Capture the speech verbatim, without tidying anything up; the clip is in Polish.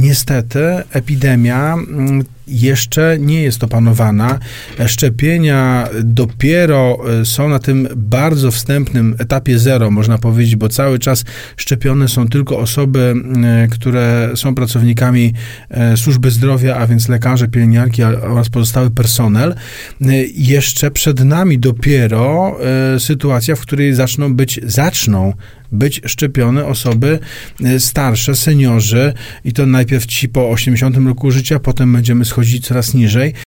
niestety epidemia jeszcze nie jest opanowana. Szczepienia dopiero są na tym bardzo wstępnym etapie zero, można powiedzieć, bo cały czas szczepione są tylko osoby, które są pracownikami służby zdrowia, a więc lekarze, pielęgniarki oraz pozostały personel. Jeszcze przed nami dopiero sytuacja, w której zaczną być, zaczną być szczepione osoby starsze, seniorzy i to najpierw ci po osiemdziesiątym roku życia, potem będziemy schodzić coraz niżej.